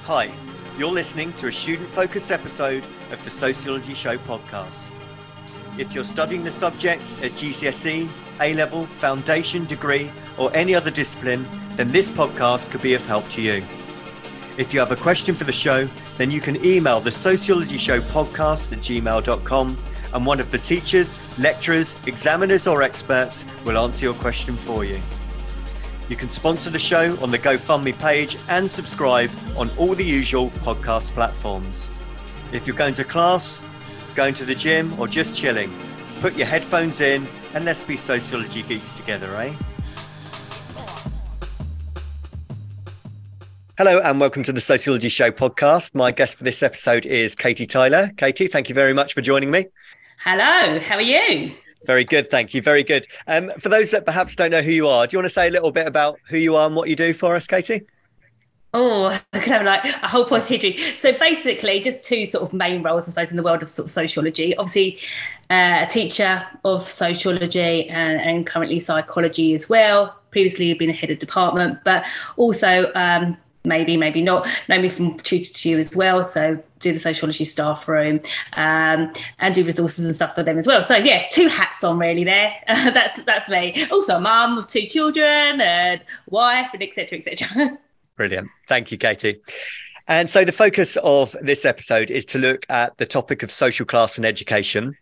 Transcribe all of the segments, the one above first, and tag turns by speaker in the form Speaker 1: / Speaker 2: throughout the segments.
Speaker 1: Hi, you're listening to a student-focused episode of the Sociology Show podcast. If you're studying the subject at GCSE, A-level, foundation, degree, or any other discipline, then this podcast could be of help to you. If you have a question for the show, then you can email the Sociology Show podcast at gmail.com, and one of the teachers, lecturers, examiners, or experts will answer your question for you. You can sponsor the show on the GoFundMe page and subscribe on all the usual podcast platforms. If you're going to class, going to the gym, or just chilling, put your headphones in and let's be sociology geeks together, eh? Hello and welcome to the Sociology Show podcast. My guest for this episode is Katie Tyler. Katie, thank you very much for joining me.
Speaker 2: Hello, how are you?
Speaker 1: Very good, thank you. Very good. For those that perhaps don't know who you are, do you want to say a little bit about who you are and what you do for us, Katie?
Speaker 2: Oh, I could have like a whole pot of history. So basically, just two sort of main roles, I suppose, in the world of sort of sociology. Obviously, a teacher of sociology and currently psychology as well. Previously, been a head of department, but also maybe not, know me from Tutor to You as well. So do the sociology staff room and do resources and stuff for them as well. So yeah, two hats on really there. That's me. Also a mum of two children and wife and et cetera.
Speaker 1: Brilliant. Thank you, Katie. And so the focus of this episode is to look at the topic of social class and education.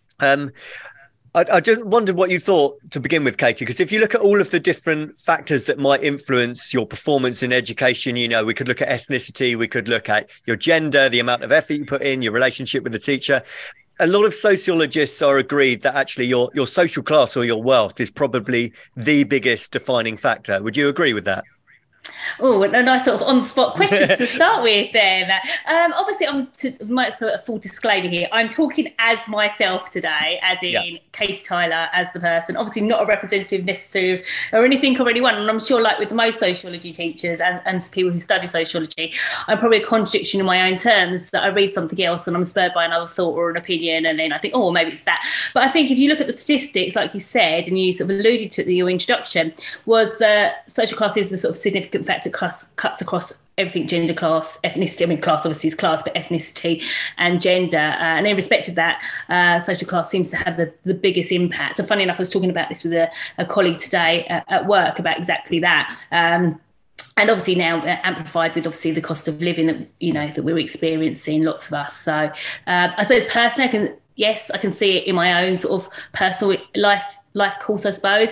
Speaker 1: I just wondered what you thought to begin with, Katie, because if you look at all of the different factors that might influence your performance in education, you know, we could look at ethnicity, we could look at your gender, the amount of effort you put in, your relationship with the teacher. A lot of sociologists are agreed that actually your social class or your wealth is probably the biggest defining factor. Would you agree with that?
Speaker 2: Oh, a nice sort of on-the-spot question to start with then. Obviously, might put a full disclaimer here. I'm talking as myself today, as in Katie Tyler as the person. Obviously not a representative necessarily or anything or anyone. And I'm sure like with most sociology teachers and people who study sociology, I'm probably a contradiction in my own terms that I read something else and I'm spurred by another thought or an opinion and then I think, oh, maybe it's that. But I think if you look at the statistics, like you said, and you sort of alluded to it in your introduction, was that social class is a sort of significant factor cuts across everything, gender, class, ethnicity. I mean, class obviously is class, but ethnicity and gender. And in respect of that, social class seems to have the biggest impact. So funny enough, I was talking about this with a colleague today at work about exactly that. And obviously now amplified with obviously the cost of living that, you know, that we're experiencing, lots of us. So I suppose personally, I can see it in my own sort of personal life course, I suppose.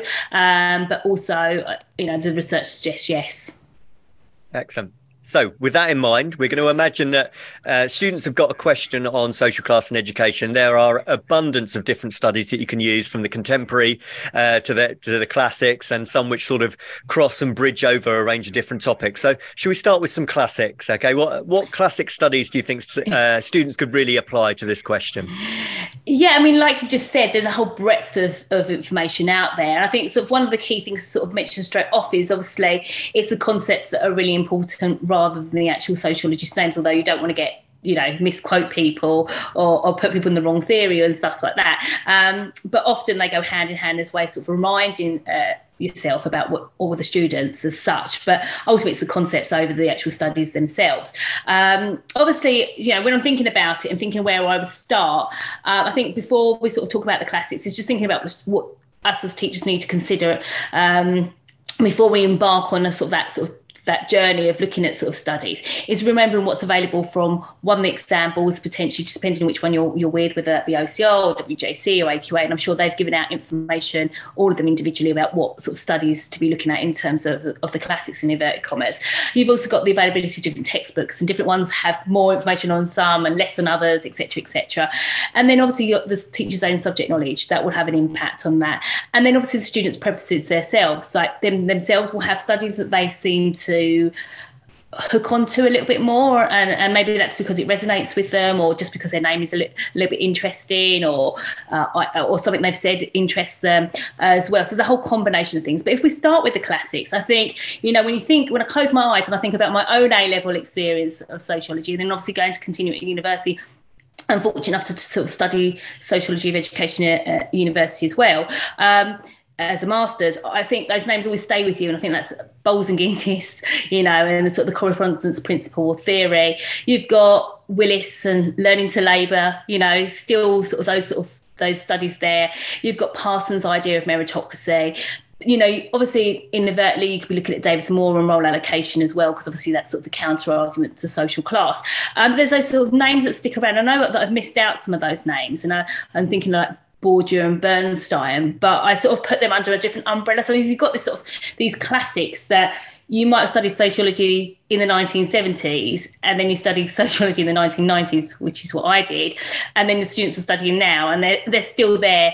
Speaker 2: But also, you know, the research suggests yes.
Speaker 1: Excellent. So with that in mind, we're going to imagine that students have got a question on social class and education. There are abundance of different studies that you can use, from the contemporary to the classics, and some which sort of cross and bridge over a range of different topics. So should we start with some classics? Okay, what classic studies do you think students could really apply to this question?
Speaker 2: Yeah, I mean, like you just said, there's a whole breadth of information out there. And I think sort of one of the key things to sort of mention straight off is obviously it's the concepts that are really important rather than the actual sociologist names, although you don't want to get, you know, misquote people or put people in the wrong theory and stuff like that. But often they go hand in hand as way sort of reminding yourself about what all the students as such, but ultimately it's the concepts over the actual studies themselves. Obviously, you know, when I'm thinking about it and thinking where I would start, I think before we sort of talk about the classics, it's just thinking about what us as teachers need to consider before we embark on that journey of looking at sort of studies, is remembering what's available from the examples, potentially just depending on which one you're with, whether that be OCR or WJC or AQA, and I'm sure they've given out information, all of them individually, about what sort of studies to be looking at in terms of the classics in inverted commas. You've also got the availability of different textbooks, and different ones have more information on some and less on others, etc. And then obviously you've got the teacher's own subject knowledge that will have an impact on that. And then obviously the students' preferences themselves, like themselves will have studies that they seem to hook onto a little bit more, and maybe that's because it resonates with them, or just because their name is a little bit interesting, or something they've said interests them as well. So there's a whole combination of things. But if we start with the classics, I think, you know, when I close my eyes and I think about my own A-level experience of sociology, and then obviously going to continue at university, I'm fortunate enough to sort of study sociology of education at university as well. as a master's, I think those names always stay with you. And I think that's Bowles and Gintis, and the sort of the correspondence principle or theory. You've got Willis and learning to labour, still sort of those studies there. You've got Parsons' idea of meritocracy. Obviously, inadvertently, you could be looking at Davidson-Moore and role allocation as well, because obviously that's sort of the counter-argument to social class. There's those sort of names that stick around. I know that I've missed out some of those names, and I'm thinking like Bourdieu and Bernstein, but I sort of put them under a different umbrella. So you've got this sort of these classics that you might have studied sociology in the 1970s, and then you studied sociology in the 1990s, which is what I did, and then the students are studying now, and they're still there.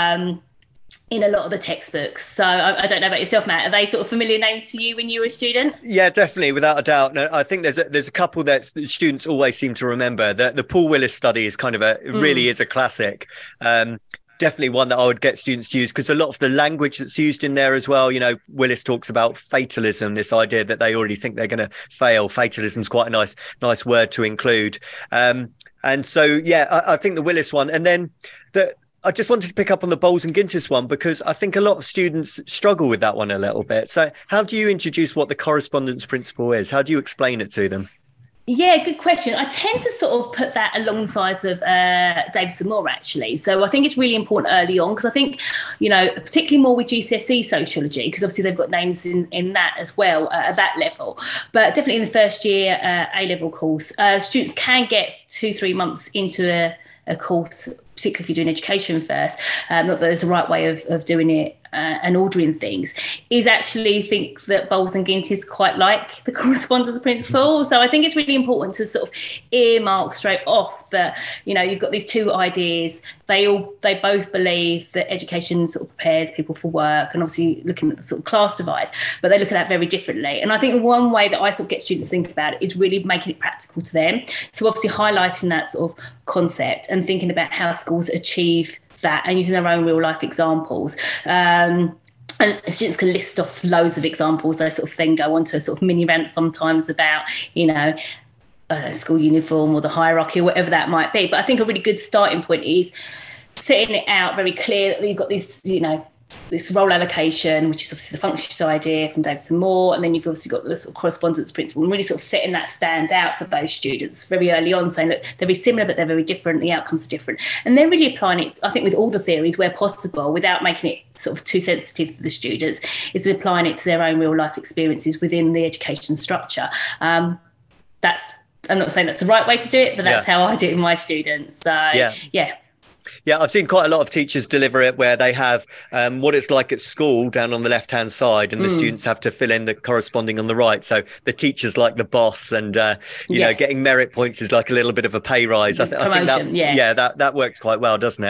Speaker 2: In a lot of the textbooks. So I don't know about yourself, Matt. Are they sort of familiar names to you when you were a student?
Speaker 1: Yeah, definitely, without a doubt. No, I think there's a couple that students always seem to remember. The Paul Willis study is kind of really is a classic. Definitely one that I would get students to use, because a lot of the language that's used in there as well, Willis talks about fatalism, this idea that they already think they're going to fail. Fatalism is quite a nice word to include. And so, yeah, I think the Willis one. And then I just wanted to pick up on the Bowles and Gintis one, because I think a lot of students struggle with that one a little bit. So how do you introduce what the correspondence principle is? How do you explain it to them?
Speaker 2: Yeah, good question. I tend to sort of put that alongside of Davidson-Moore, actually. So I think it's really important early on, because I think, particularly more with GCSE sociology, because obviously they've got names in that as well at that level. But definitely in the first year A-level course, students can get 2-3 months into a course, particularly if you're doing education first, not that there's a right way of doing it and ordering things, is actually think that Bowles and Gintis quite like the correspondence principle. So I think it's really important to sort of earmark straight off that, you've got these two ideas. They both believe that education sort of prepares people for work, and obviously looking at the sort of class divide, but they look at that very differently. And I think one way that I sort of get students to think about it is really making it practical to them. So obviously highlighting that sort of concept and thinking about how schools achieve that and using their own real life examples. And students can list off loads of examples. They sort of then go on to a sort of mini rant sometimes about, school uniform or the hierarchy or whatever that might be. But I think a really good starting point is setting it out very clear that you've got this, this role allocation, which is obviously the functionist idea from Davidson-Moore, and then you've obviously got the sort of correspondence principle, and really sort of setting that stand out for those students very early on, saying, look, they're very similar, but they're very different, the outcomes are different. And they're really applying it, I think, with all the theories where possible, without making it sort of too sensitive to the students. It's applying it to their own real life experiences within the education structure. I'm not saying that's the right way to do it, but that's how I do it with my students. So, yeah.
Speaker 1: Yeah, I've seen quite a lot of teachers deliver it where they have what it's like at school down on the left-hand side, and the students have to fill in the corresponding on the right. So the teacher's like the boss, and, getting merit points is like a little bit of a pay rise. I think that works quite well, doesn't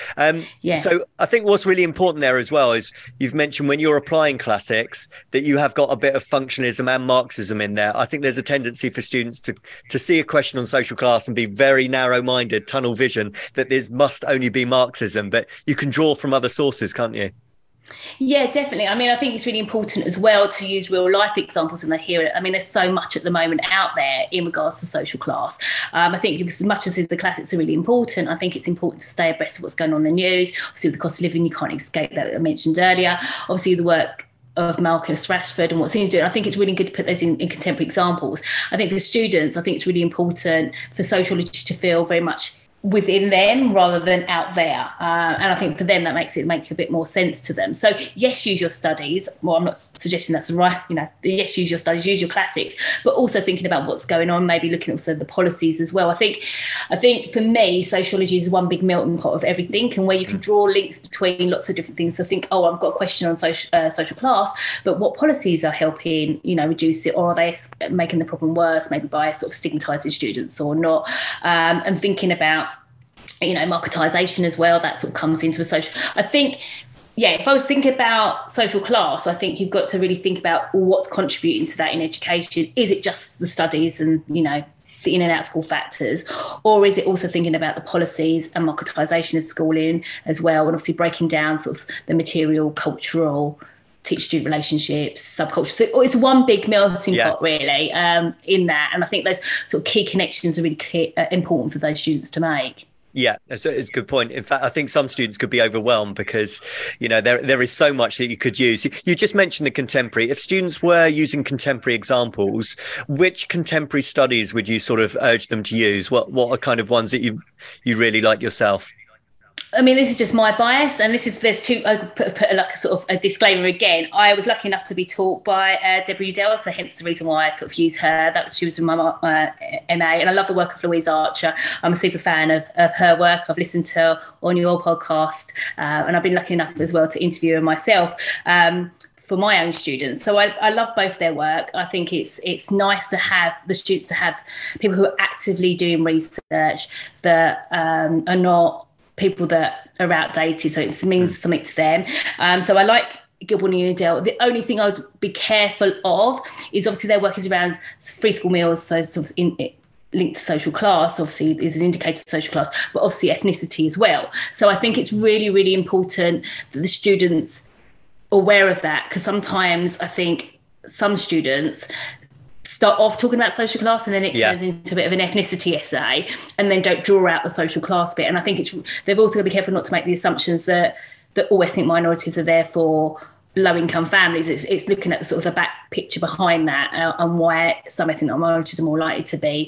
Speaker 1: it? So I think what's really important there as well is you've mentioned when you're applying classics that you have got a bit of functionalism and Marxism in there. I think there's a tendency for students to see a question on social class and be very narrow-minded, tunnel vision, that there must only be Marxism, but you can draw from other sources, can't you?
Speaker 2: Yeah, definitely. I mean, I think it's really important as well to use real life examples when they hear it. I mean, there's so much at the moment out there in regards to social class. I think as much as the classics are really important, I think it's important to stay abreast of what's going on in the news. Obviously, with the cost of living, you can't escape that I mentioned earlier. Obviously, the work of Marcus Rashford and what he's doing. I think it's really good to put those in contemporary examples. I think for students, I think it's really important for sociology to feel very much within them rather than out there, and I think for them that makes a bit more sense to them. So yes, use your studies. Well, I'm not suggesting that's right, yes, use your studies, use your classics, but also thinking about what's going on, maybe looking also at the policies as well. I think for me, sociology is one big melting pot of everything, and where you can draw links between lots of different things. So think, I've got a question on social class, but what policies are helping reduce it, or are they making the problem worse, maybe by sort of stigmatizing students or not, and thinking about marketisation as well. That sort of comes into a social. I think, if I was thinking about social class, I think you've got to really think about what's contributing to that in education. Is it just the studies and, the in and out school factors, or is it also thinking about the policies and marketisation of schooling as well, and obviously breaking down sort of the material, cultural, teacher-student relationships, subculture. So it's one big melting pot, really, in that. And I think those sort of key connections are really important for those students to make.
Speaker 1: Yeah, it's a good point. In fact, I think some students could be overwhelmed because, there is so much that you could use. You just mentioned the contemporary. If students were using contemporary examples, which contemporary studies would you sort of urge them to use? What are kind of ones that you really like yourself?
Speaker 2: I mean, this is just my bias, and there's two. I put like a sort of a disclaimer again. I was lucky enough to be taught by Deborah Udell, so hence the reason why I sort of use her. She was in my MA, and I love the work of Louise Archer. I'm a super fan of her work. I've listened to her on your podcast, and I've been lucky enough as well to interview her myself. For my own students. So I love both their work. I think it's nice to have the students to have people who are actively doing research that are not people that are outdated, so it means something to them. So I like Gilborn and Udell. The only thing I would be careful of is obviously their work is around free school meals, so sort of linked to social class, obviously is an indicator of social class, but obviously ethnicity as well. So I think it's really, really important that the students are aware of that, because sometimes I think some students start off talking about social class and then it turns into a bit of an ethnicity essay and then don't draw out the social class bit. And I think they've also got to be careful not to make the assumptions that all ethnic minorities are therefore low income families. It's looking at the sort of the back picture behind that and why some ethnic minorities are more likely to be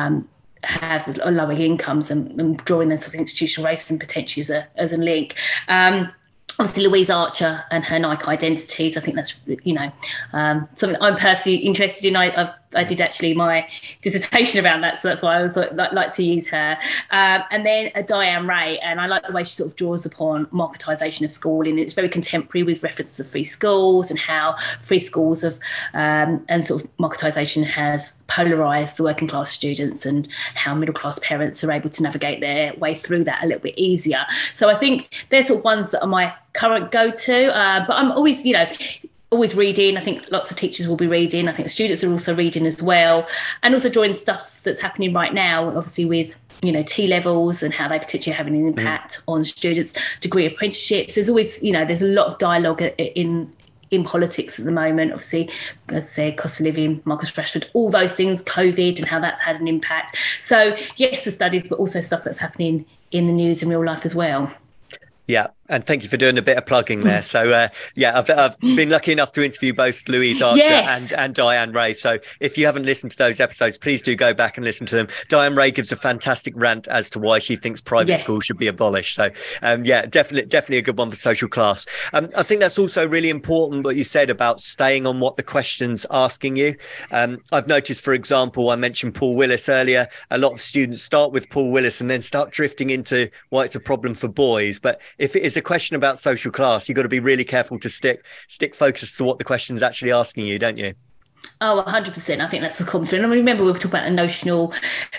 Speaker 2: have lower incomes and drawing the sort of institutional racism potentially as a link. Obviously, Louise Archer and her Nike identities. I think that's something I'm personally interested in. I did actually my dissertation around that, so that's why I was like to use her. And then Diane Ray, and I like the way she sort of draws upon marketisation of schooling. It's very contemporary with reference to free schools and how free schools and sort of marketisation has polarised the working class students and how middle class parents are able to navigate their way through that a little bit easier. So I think they're sort of ones that are my current go-to, but I'm always reading. I think lots of teachers will be reading. I think students are also reading as well, and also drawing stuff that's happening right now, obviously with T levels and how they potentially having an impact on students, degree apprenticeships. There's always there's a lot of dialogue in politics at the moment. Obviously, as I said, cost of living, Marcus Rashford, all those things, COVID and how that's had an impact. So yes, the studies, but also stuff that's happening in the news and real life as well.
Speaker 1: Yeah, and thank you for doing a bit of plugging there. So, I've been lucky enough to interview both Louise Archer and Diane Ray. So if you haven't listened to those episodes, please do go back and listen to them. Diane Ray gives a fantastic rant as to why she thinks private schools should be abolished. So, definitely a good one for social class. I think that's also really important what you said about staying on what the question's asking you. I've noticed, for example, I mentioned Paul Willis earlier. A lot of students start with Paul Willis and then start drifting into why it's a problem for boys. But if it is a question about social class, you've got to be really careful to stick focus to what the question's actually asking you, don't you?
Speaker 2: Oh, 100%. I think that's a common thing. And remember, we were talking about a notional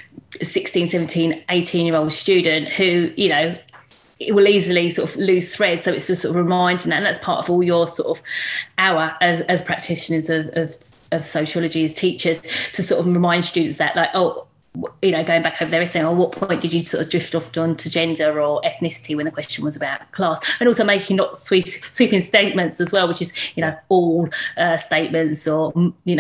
Speaker 2: 16, 17, 18-year-old student who, it will easily sort of lose thread. So it's just sort of reminding that, and that's part of all your sort of hour as practitioners of sociology, as teachers, to sort of remind students that, like, going back over there saying, at what point did you sort of drift off onto gender or ethnicity when the question was about class? And also making not sweeping statements as well, which is, all statements or,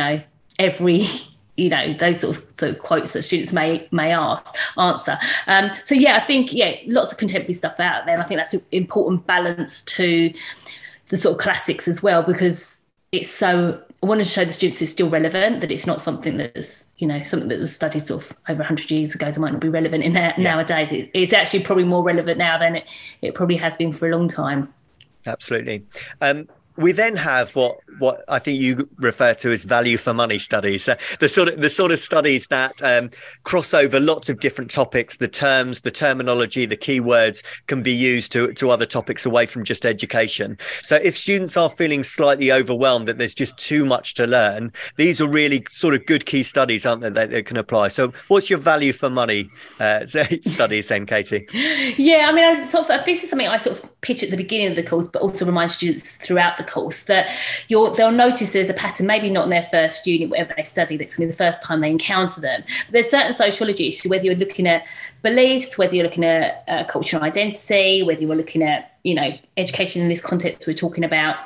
Speaker 2: every, those sort of quotes that students may answer. So, I think, lots of contemporary stuff out there. And I think that's an important balance to the sort of classics as well, because it's so... I wanted to show the students it's still relevant, that it's not something that's, something that was studied sort of over 100 years ago that might not be relevant nowadays. It's actually probably more relevant now than it probably has been for a long time.
Speaker 1: Absolutely. We then have what I think you refer to as value for money studies, the sort of studies that cross over lots of different topics. The terms, the terminology, the keywords can be used to other topics away from just education. So if students are feeling slightly overwhelmed that there's just too much to learn, these are really sort of good key studies, aren't they, that can apply. So what's your value for money studies then, Katie?
Speaker 2: Yeah, I mean, this is something I sort of pitch at the beginning of the course, but also remind students throughout the course that they'll notice there's a pattern, maybe not in their first unit, whatever they study, that's going to be the first time they encounter them. But there's certain sociology issues, whether you're looking at beliefs, whether you're looking at cultural identity, whether you're looking at, education in this context we're talking about,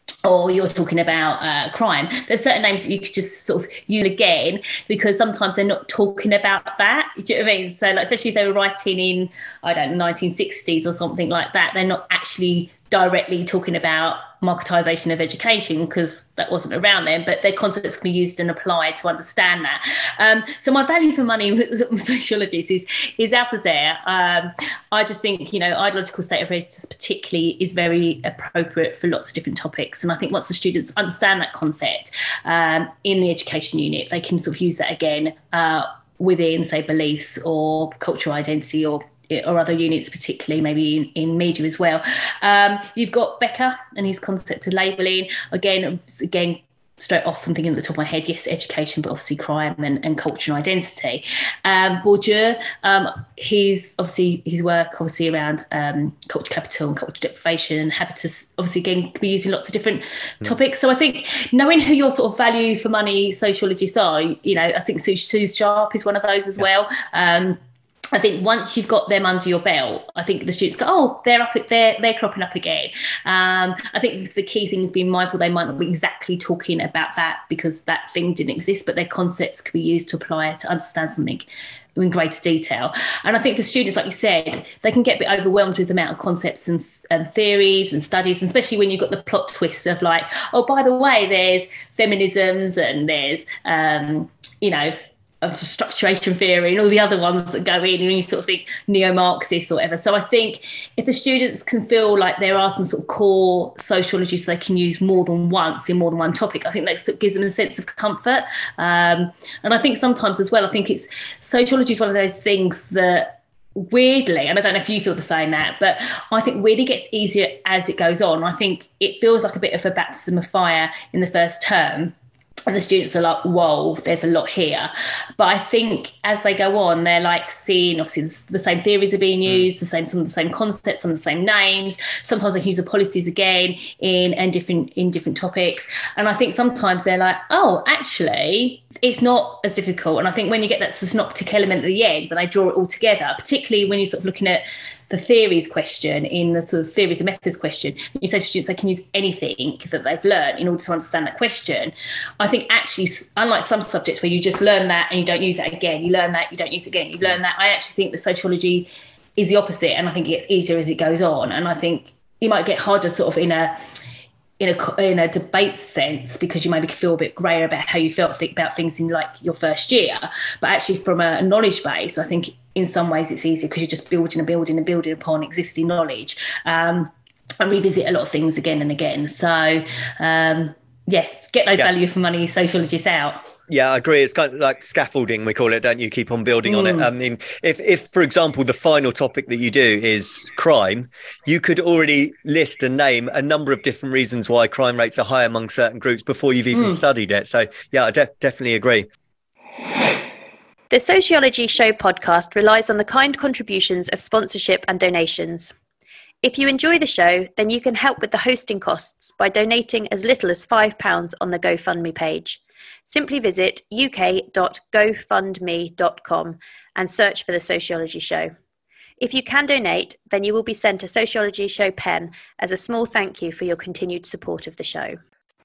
Speaker 2: or you're talking about crime, there's certain names that you could just sort of use again, because sometimes they're not talking about that. Do you know what I mean? So like, especially if they were writing in, I don't know, 1960s or something like that, they're not actually directly talking about marketisation of education, because that wasn't around then, but their concepts can be used and applied to understand that. So my value for money with sociologists is out there. I just think, ideological state of readiness particularly is very appropriate for lots of different topics. And I think once the students understand that concept in the education unit, they can sort of use that again within, say, beliefs or cultural identity or other units, particularly maybe in media as well. You've got Becker and his concept of labelling. Again, straight off, I'm thinking at the top of my head, yes, education, but obviously crime and culture and identity. Bourdieu, his work obviously around culture capital and culture deprivation and habitus, obviously again can be used in lots of different topics. So I think knowing who your sort of value for money sociologists are, I think Sue Sharp is one of those as well. I think once you've got them under your belt, I think the students go, oh, they're cropping up again. I think the key thing is being mindful they might not be exactly talking about that because that thing didn't exist, but their concepts could be used to apply it to understand something in greater detail. And I think for students, like you said, they can get a bit overwhelmed with the amount of concepts and theories and studies, and especially when you've got the plot twists of like, oh, by the way, there's feminisms and there's, of structuration theory and all the other ones that go in, and you sort of think neo-Marxist or whatever. So I think if the students can feel like there are some sort of core sociologists they can use more than once in more than one topic, I think that gives them a sense of comfort. And I think sometimes as well, I think sociology is one of those things that weirdly, and I don't know if you feel the same, Matt, but I think weirdly gets easier as it goes on. I think it feels like a bit of a baptism of fire in the first term, and the students are like, whoa, there's a lot here. But I think as they go on, they're like seeing, obviously, the same theories are being used, some of the same concepts, some of the same names. Sometimes they use the policies again in different topics. And I think sometimes they're like, oh, actually, it's not as difficult. And I think when you get that synoptic element at the end, when they draw it all together, particularly when you're sort of looking at the theories question in the sort of theories and methods question, you say to students they can use anything that they've learned in order to understand that question. I think actually, unlike some subjects where you just learn that and you don't use it again, you learn that, you don't use it again, you learn that, I actually think the sociology is the opposite, and I think it gets easier as it goes on. And I think it might get harder sort of in a debate sense, because you maybe feel a bit grayer about how you think about things in like your first year. But actually from a knowledge base, I think in some ways it's easier because you're just building upon existing knowledge, and revisit a lot of things again and again. So get those value for money sociologists out.
Speaker 1: Yeah, I agree. It's kind of like scaffolding, we call it, don't you? Keep on building on it. I mean, if, for example, the final topic that you do is crime, you could already list and name a number of different reasons why crime rates are high among certain groups before you've even studied it. So, yeah, I definitely agree.
Speaker 3: The Sociology Show podcast relies on the kind contributions of sponsorship and donations. If you enjoy the show, then you can help with the hosting costs by donating as little as £5 on the GoFundMe page. Simply visit uk.gofundme.com and search for The Sociology Show. If you can donate, then you will be sent a Sociology Show pen as a small thank you for your continued support of the show.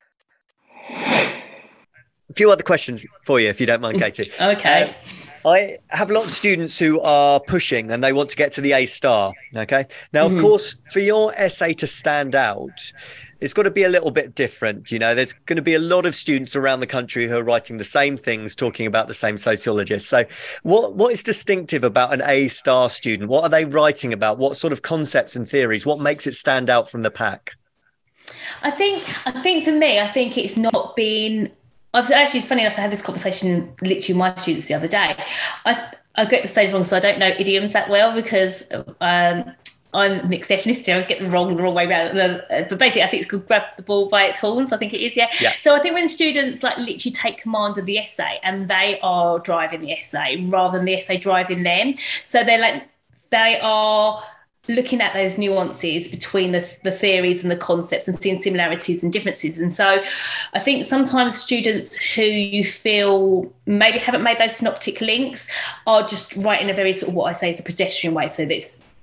Speaker 1: A few other questions for you, if you don't mind, Katie.
Speaker 2: Okay.
Speaker 1: I have a lot of students who are pushing and they want to get to the A star. Okay. Now, of course, for your essay to stand out, it's got to be a little bit different. There's going to be a lot of students around the country who are writing the same things, talking about the same sociologists. So what is distinctive about an A star student? What are they writing about? What sort of concepts and theories? What makes it stand out from the pack?
Speaker 2: I think for me, I think it's not been... It's funny enough, I had this conversation literally with my students the other day. I get the same wrong, so I don't know idioms that well because I'm mixed ethnicity. I always get them wrong the wrong way around. But basically, I think it's called grab the ball by its horns. I think it is, yeah. So I think when students like literally take command of the essay and they are driving the essay rather than the essay driving them. So they are looking at those nuances between the theories and the concepts and seeing similarities and differences. And so I think sometimes students who you feel maybe haven't made those synoptic links are just writing a very sort of what I say is a pedestrian way. So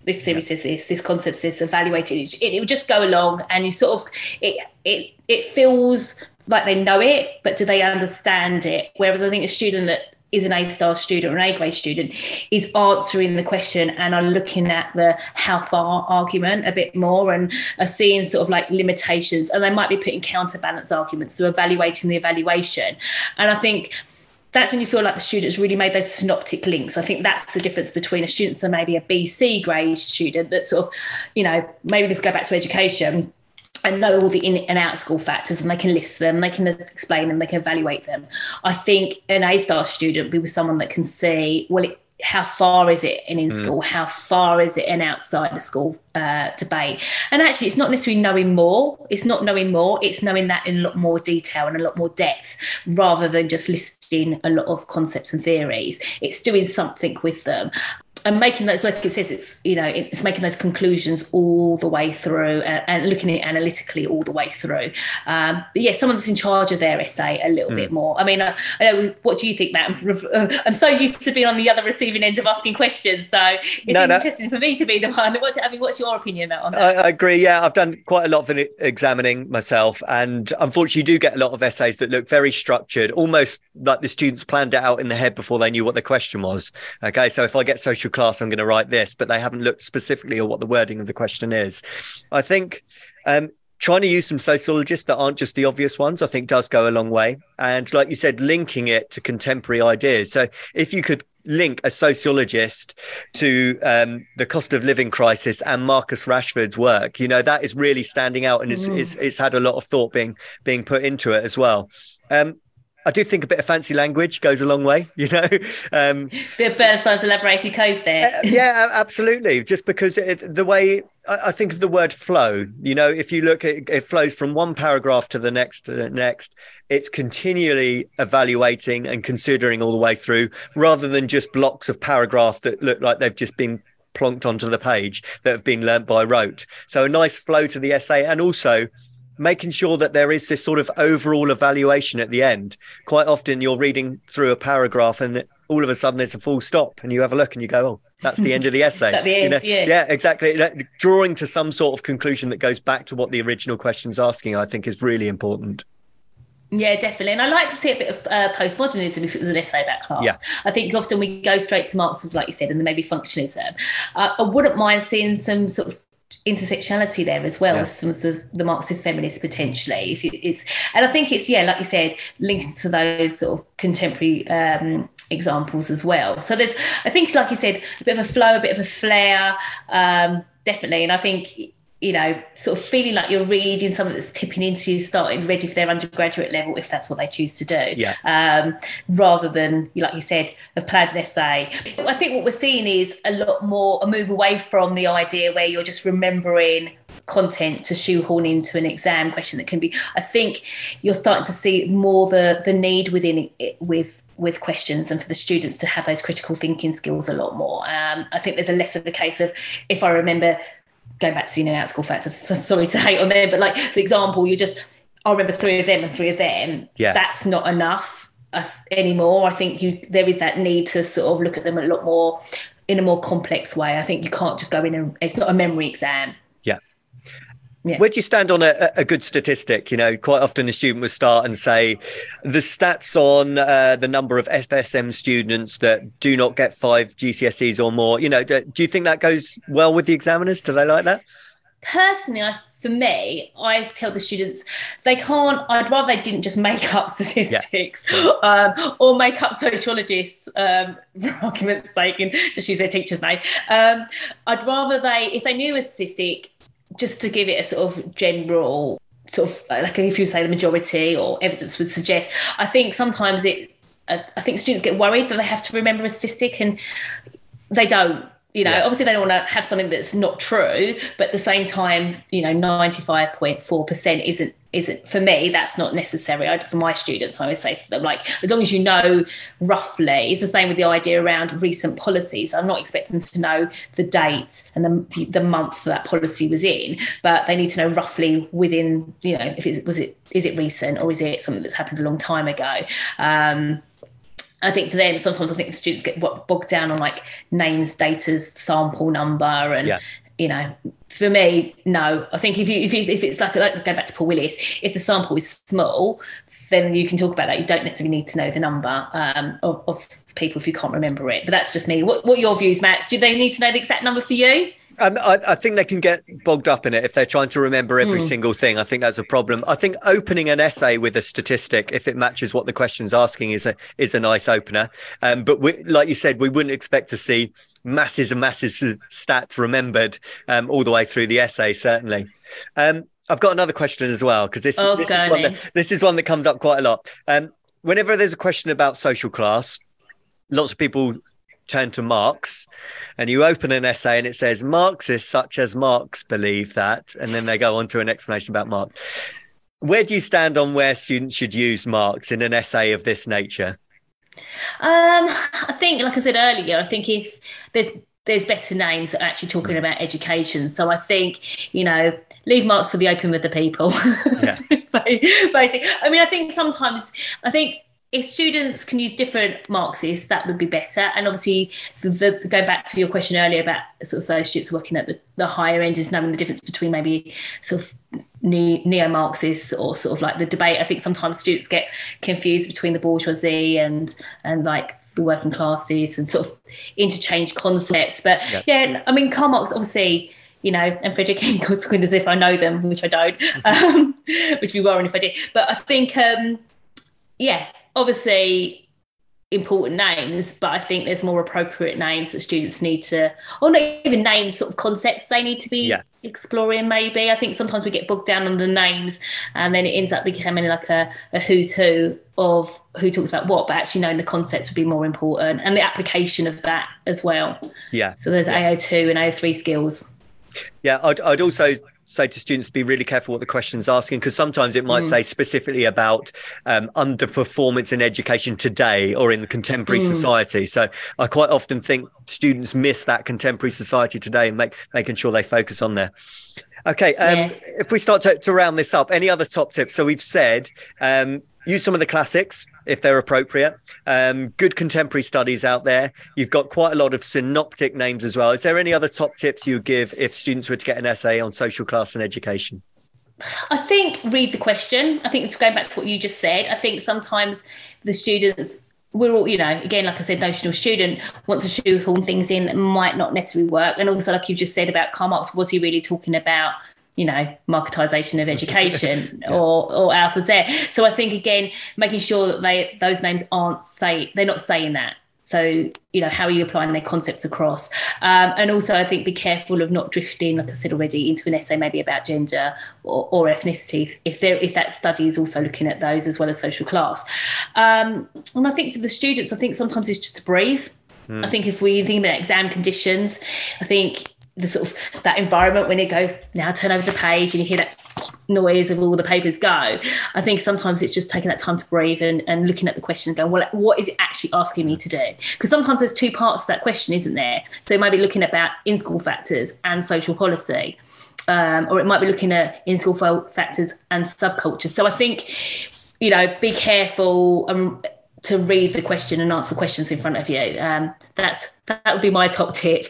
Speaker 2: this theory says this concept says, evaluate it. It would just go along, and you sort of, it feels like they know it, but do they understand it? Whereas I think a student that is an A-star student or an A-grade student is answering the question and are looking at the how far argument a bit more, and are seeing sort of like limitations, and they might be putting counterbalance arguments, so evaluating the evaluation. And I think that's when you feel like the students really made those synoptic links. I think that's the difference between a student and maybe a B/C grade student that sort of, maybe they go back to education and know all the in and out school factors, and they can list them, they can explain them, they can evaluate them. I think an A-star student will be someone that can see, well, how far is it in school? How far is it in outside the school debate? And actually, it's not necessarily knowing more. It's not knowing more. It's knowing that in a lot more detail and a lot more depth, rather than just listing a lot of concepts and theories. It's doing something with them. And making those, like it says, it's making those conclusions all the way through, and looking at it analytically all the way through. But yeah, someone that's in charge of their essay a little bit more. I mean, what do you think, Matt? I'm so used to being on the other receiving end of asking questions, so it's interesting for me to be the one. What's your opinion on that?
Speaker 1: I agree. Yeah, I've done quite a lot of examining myself, and unfortunately, you do get a lot of essays that look very structured, almost like the students planned it out in their head before they knew what the question was. Okay, so if I get social class, I'm going to write this, but they haven't looked specifically at what the wording of the question is. I think trying to use some sociologists that aren't just the obvious ones, I think does go a long way. And like you said, linking it to contemporary ideas. So if you could link a sociologist to the cost of living crisis and Marcus Rashford's work, that is really standing out, and it's had a lot of thought being put into it as well. I do think a bit of fancy language goes a long way, Bit
Speaker 2: of bird-sized elaborated codes there.
Speaker 1: Yeah, absolutely. Just because the way I think of the word flow, if you look at it, flows from one paragraph to the next, it's continually evaluating and considering all the way through, rather than just blocks of paragraph that look like they've just been plonked onto the page that have been learnt by rote. So a nice flow to the essay, and also making sure that there is this sort of overall evaluation at the end. Quite often you're reading through a paragraph and all of a sudden it's a full stop, and you have a look and you go, oh, that's the end of the essay.
Speaker 2: At the end,
Speaker 1: yeah, exactly. Drawing to some sort of conclusion that goes back to what the original question's asking, I think, is really important. Yeah,
Speaker 2: definitely. And I like to see a bit of postmodernism if it was an essay about class.
Speaker 1: Yeah.
Speaker 2: I think often we go straight to Marxism, like you said, and then maybe functionalism. I wouldn't mind seeing some sort of intersectionality there as well, from the Marxist feminists potentially. And I think it's, like you said, linked to those sort of contemporary examples as well. So there's, I think, like you said, a bit of a flow, a bit of a flair, definitely. And I think, sort of feeling like you're reading something that's tipping into starting ready for their undergraduate level, if that's what they choose to do, rather than, like you said, have planned an essay. I think what we're seeing is a lot more a move away from the idea where you're just remembering content to shoehorn into an exam question that can be, I think you're starting to see more the need within it with questions, and for the students to have those critical thinking skills a lot more. I think there's a less of the case of, if I remember, going back to in and out school factors, so sorry to hate on them, but like the example, I remember 3 of them and 3 of them.
Speaker 1: Yeah.
Speaker 2: That's not enough anymore. I think there is that need to sort of look at them a lot more in a more complex way. I think you can't just go in and it's not a memory exam.
Speaker 1: Yeah. Where do you stand on a good statistic? Quite often a student would start and say the stats on the number of FSM students that do not get 5 GCSEs or more. Do you think that goes well with the examiners? Do they like that?
Speaker 2: Personally, for me, I tell the students I'd rather they didn't just make up statistics or make up sociologists, for argument's sake, and just use their teacher's name. I'd rather if they knew a statistic, just to give it a sort of general, sort of like if you say the majority or evidence would suggest. I think sometimes I think students get worried that they have to remember a statistic, and they don't. Obviously they don't want to have something that's not true, but at the same time, 95.4% isn't for me. That's not necessary. For my students, I would say to them, like, as long as you know roughly. It's the same with the idea around recent policies. I'm not expecting them to know the date and the month that policy was in, but they need to know roughly within, is it recent or is it something that's happened a long time ago. I think for them, sometimes I think the students get bogged down on like names, datas, sample number, and you know, for me, no. I think if it's like go back to Paul Willis, if the sample is small, then you can talk about that. You don't necessarily need to know the number of people if you can't remember it. But that's just me. What are your views, Matt? Do they need to know the exact number for you?
Speaker 1: I think they can get bogged up in it if they're trying to remember every single thing. I think that's a problem. I think opening an essay with a statistic, if it matches what the question's asking, is a nice opener. But like you said, we wouldn't expect to see masses and masses of stats remembered all the way through the essay, certainly. I've got another question as well, because this is one that comes up quite a lot. Whenever there's a question about social class, lots of people turn to Marx, and you open an essay and it says Marxists such as Marx believe that, and then they go on to an explanation about Marx. Where do you stand on where students should use Marx in an essay of this nature?
Speaker 2: I think, like I said earlier, I think if there's better names that are actually talking about education. So I think, leave Marx for the open with the people. Yeah. Basically. I mean, I think if students can use different Marxists, that would be better. And obviously, go back to your question earlier about sort of those students working at the higher end is knowing the difference between maybe sort of neo-Marxists or sort of like the debate. I think sometimes students get confused between the bourgeoisie and like the working classes and sort of interchange concepts. But yeah, I mean, Karl Marx, obviously, and Frederick Engels, as if I know them, which I don't, which would be worrying if I did. But I think, obviously important names, but I think there's more appropriate names that students need to, or not even names, sort of concepts they need to be exploring maybe. I think sometimes we get bogged down on the names and then it ends up becoming like a who's who of who talks about what, but actually knowing the concepts would be more important and the application of that as well. Yeah. So there's AO2 and AO3 skills.
Speaker 1: Yeah, I'd also say to students to be really careful what the question's asking, because sometimes it might say specifically about underperformance in education today or in the contemporary society. So I quite often think students miss that contemporary society today and making sure they focus on there. Okay, if we start to round this up, any other top tips? So we've said use some of the classics if they're appropriate. Good contemporary studies out there. You've got quite a lot of synoptic names as well. Is there any other top tips you would give if students were to get an essay on social class and education?
Speaker 2: I think read the question. I think it's going back to what you just said. I think sometimes the students, we're all, again, like I said, notional student wants to shoehorn things in that might not necessarily work. And also, like you just said about Karl Marx, was he really talking about marketisation of education or Alpha Z? So I think, again, making sure that those names they're not saying that. So, how are you applying their concepts across? And also, I think be careful of not drifting, like I said already, into an essay maybe about gender or ethnicity, if that study is also looking at those as well as social class. And I think for the students, I think sometimes it's just to breathe. I think if we think about exam conditions, I think the sort of that environment when it goes, now turn over the page and you hear that noise of all the papers go, I think sometimes it's just taking that time to breathe and looking at the question and going, well, what is it actually asking me to do? Because sometimes there's two parts to that question, isn't there? So it might be looking about in-school factors and social policy, or it might be looking at in-school factors and subculture. So I think, be careful to read the question and answer the questions in front of you. That would be my top tip.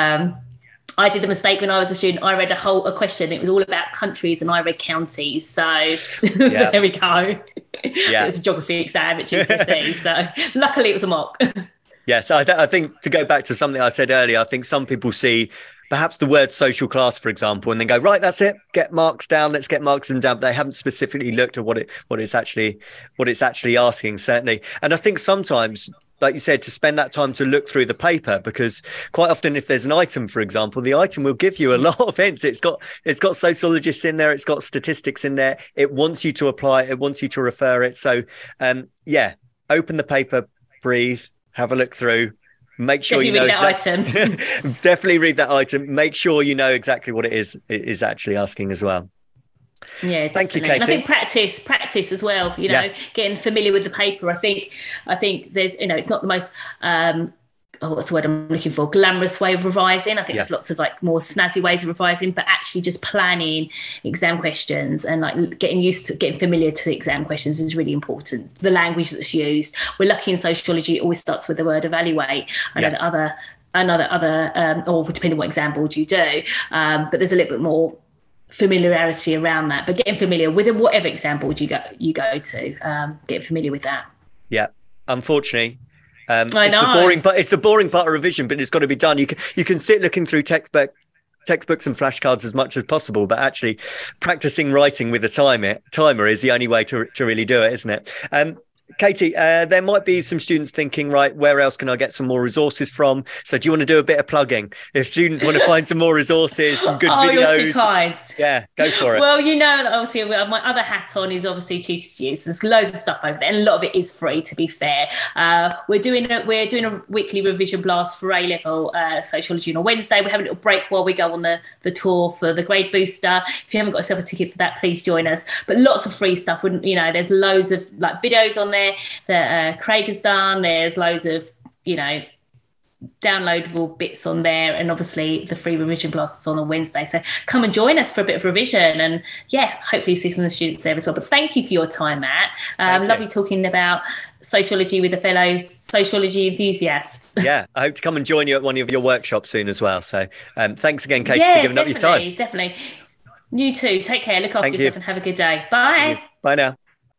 Speaker 2: I did the mistake when I was a student. I read a question. It was all about countries and I read counties. So there we go. Yeah. It's a geography exam at GCSE. So luckily it was a mock.
Speaker 1: Yes, I think to go back to something I said earlier, I think some people see perhaps the word social class, for example, and then go, right, that's it. Get Marx down. Let's get Marxism down. They haven't specifically looked at what it's actually asking, certainly. And I think sometimes, like you said, to spend that time to look through the paper, because quite often if there's an item, for example, the item will give you a lot of hints. It's got sociologists in there. It's got statistics in there. It wants you to apply it. It wants you to refer it. So, open the paper, breathe, have a look through. Make sure
Speaker 2: definitely
Speaker 1: you know
Speaker 2: item.
Speaker 1: Definitely read that item. Make sure you know exactly what it is actually asking as well.
Speaker 2: Yeah,
Speaker 1: thank you,
Speaker 2: Katie.
Speaker 1: Katie.
Speaker 2: And I think practice as well. Getting familiar with the paper. I think there's it's not the most what's the word I'm looking for? Glamorous way of revising. I think there's lots of like more snazzy ways of revising, but actually just planning exam questions and like getting familiar to exam questions is really important. The language that's used. We're lucky in sociology, it always starts with the word evaluate. I know that other or depending on what exam board you do, but there's a little bit more familiarity around that. But getting familiar with whatever exam board you go to, getting familiar with that.
Speaker 1: Yeah, unfortunately.
Speaker 2: I know.
Speaker 1: It's the boring part of revision, but it's got to be done. You can sit looking through textbooks and flashcards as much as possible, but actually practicing writing with a timer is the only way to really do it, isn't it? Katie, there might be some students thinking, right, where else can I get some more resources from? So do you want to do a bit of plugging? If students want to find some more resources, some good videos.
Speaker 2: You're too kind.
Speaker 1: Yeah, go for it.
Speaker 2: Well, you know, obviously my other hat on is obviously Tutor Students. There's loads of stuff over there, and a lot of it is free, to be fair. We're doing a weekly revision blast for A-level sociology on a Wednesday. We're having a little break while we go on the tour for the grade booster. If you haven't got yourself a ticket for that, please join us. But lots of free stuff. You know, there's loads of like videos on there that Craig has done. There's loads of, you know, downloadable bits on there, and obviously the free revision blasts on Wednesday. So come and join us for a bit of revision, and hopefully see some of the students there as well. But thank you for your time, Matt. Lovely talking about sociology with a fellow sociology enthusiast.
Speaker 1: Yeah, I hope to come and join you at one of your workshops soon as well. So thanks again, Katie, for giving up your time.
Speaker 2: Definitely. You too. Take care. Look after yourself and have a good day. Bye.
Speaker 1: Bye now.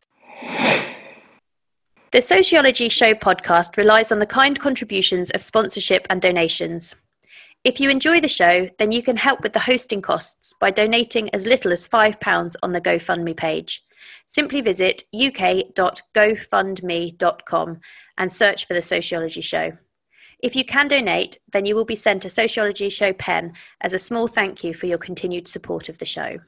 Speaker 3: The Sociology Show podcast relies on the kind contributions of sponsorship and donations. If you enjoy the show, then you can help with the hosting costs by donating as little as £5 on the GoFundMe page. Simply visit uk.gofundme.com and search for The Sociology Show. If you can donate, then you will be sent a Sociology Show pen as a small thank you for your continued support of the show.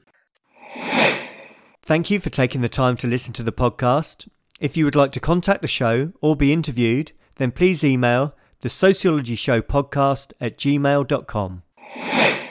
Speaker 1: Thank you for taking the time to listen to the podcast. If you would like to contact the show or be interviewed, then please email the sociologyshowpodcast@gmail.com.